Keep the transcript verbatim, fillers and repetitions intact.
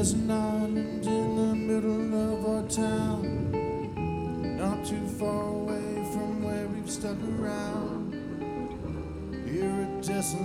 There's an island in the middle of our town, not too far away from where we've stuck around. Here at Desolate